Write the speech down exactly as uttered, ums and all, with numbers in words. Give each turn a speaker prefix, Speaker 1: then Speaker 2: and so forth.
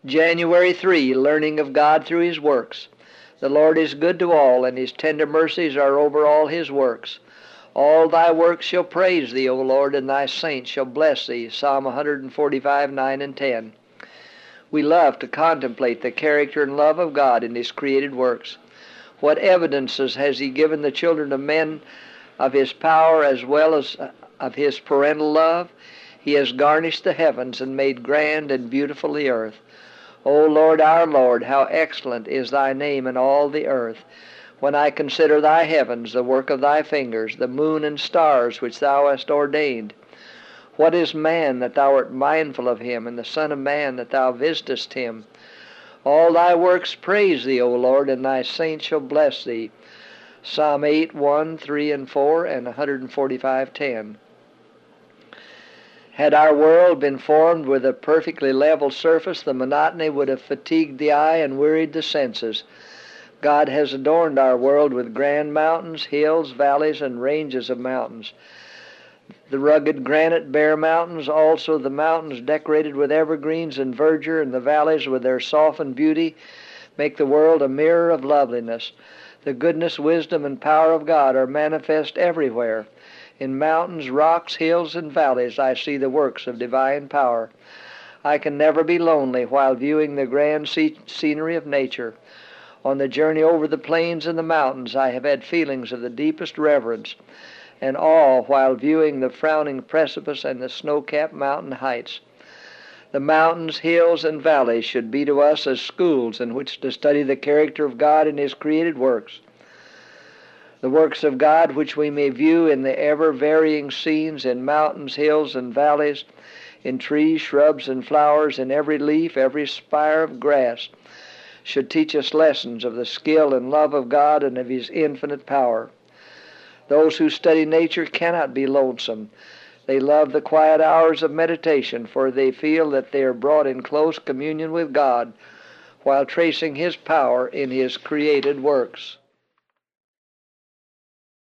Speaker 1: January third, learning of God through His works. The Lord is good to all, and His tender mercies are over all His works. All thy works shall praise thee, O Lord, and thy saints shall bless thee. Psalm one forty-five, nine and ten. We love to contemplate the character and love of God in His created works. What evidences has He given the children of men of His power as well as of His parental love? He has garnished the heavens and made grand and beautiful the earth. O Lord, our Lord, how excellent is thy name in all the earth. When I consider thy heavens, the work of thy fingers, the moon and stars which thou hast ordained. What is man that thou art mindful of him, and the son of man that thou visitest him? All thy works praise thee, O Lord, and thy saints shall bless thee. Psalm eight, one, three, and four, and one forty-five, ten. Had our world been formed with a perfectly level surface, the monotony would have fatigued the eye and wearied the senses. God has adorned our world with grand mountains, hills, valleys, and ranges of mountains. The rugged granite bare mountains, also the mountains decorated with evergreens and verdure, and the valleys with their softened beauty, make the world a mirror of loveliness. The goodness, wisdom, and power of God are manifest everywhere. In mountains, rocks, hills, and valleys I see the works of divine power. I can never be lonely while viewing the grand scenery of nature. On the journey over the plains and the mountains I have had feelings of the deepest reverence and awe while viewing the frowning precipice and the snow-capped mountain heights. The mountains, hills, and valleys should be to us as schools in which to study the character of God and His created works. The works of God which we may view in the ever-varying scenes in mountains, hills, and valleys, in trees, shrubs, and flowers, in every leaf, every spire of grass, should teach us lessons of the skill and love of God and of His infinite power. Those who study nature cannot be lonesome. They love the quiet hours of meditation, for they feel that they are brought in close communion with God while tracing His power in His created works.